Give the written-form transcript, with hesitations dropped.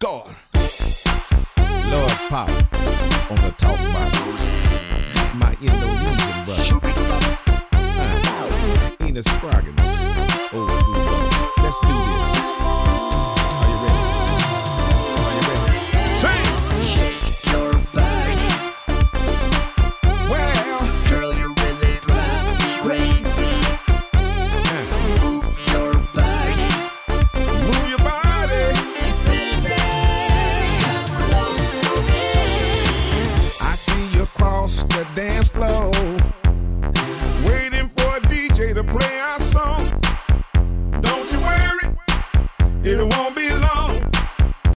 God. Lord Pop on the talk box. My Indonesian brother. Enos Scroggins. Old school brother. Let's do this. Are you ready? Are you ready? Sing! Shake your body. Well, Girl, you really drive me crazy. Move your body. move your body. Baby, come close to me. I see you across the dance floor.